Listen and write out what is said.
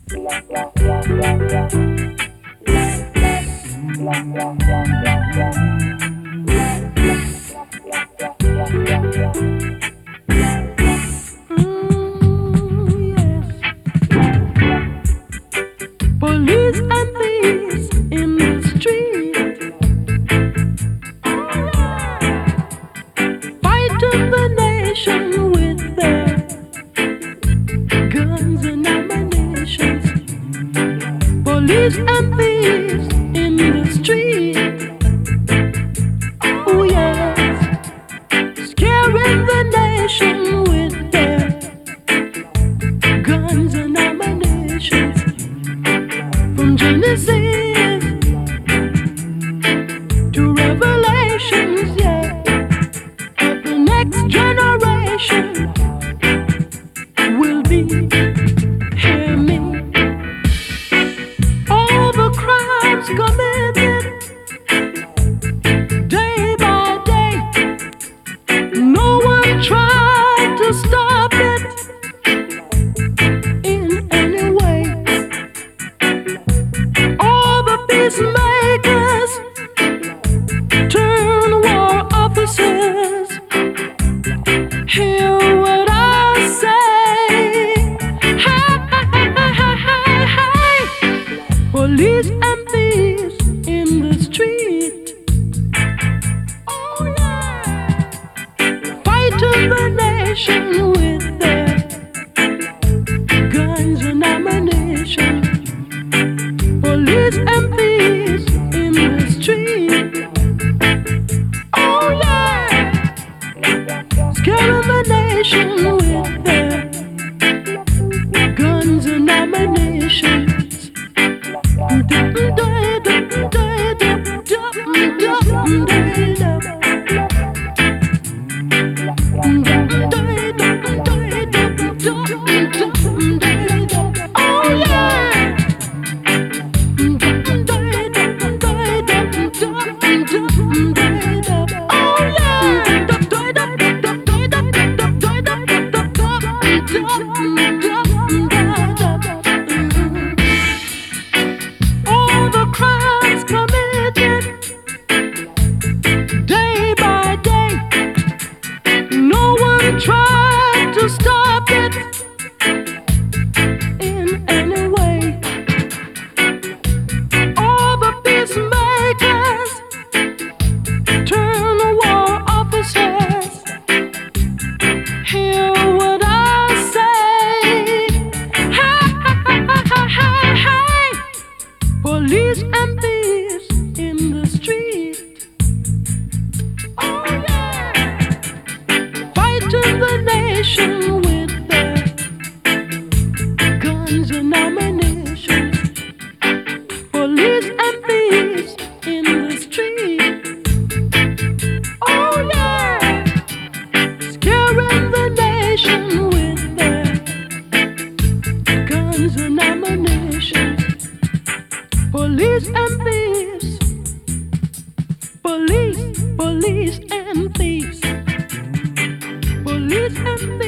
Police and thieves in the street, fighting the nation with their guns and ammunition. Police and thieves in the street, oh yes, scaring the nation with their guns and ammunition. From Genesis to Revelations, yeah, but the next generation will be, hear me, all the crimes committed day by day. No one tried to stop it in any way. All the peacemakers turn war officers. Hear what I say. Hey, hey, hey, hey. Police and thieves in the street, oh yeah, fighting the nation with their guns and ammunition. Police and thieves in the street, oh yeah, scaring the nation with their guns and ammunition. Oh yeah. All the crimes committed day by day, no one tried to stop it in any way. All the peacemakers turn war officers. Hear what I say. Hey, hey, hey, hey. Police and thieves in the street, oh yeah, fighting the nation with their guns and ammunition. Police and thieves in the street, oh yeah, scaring the nation with their guns and ammunition. Police and thieves, police and thieves, police and thieves.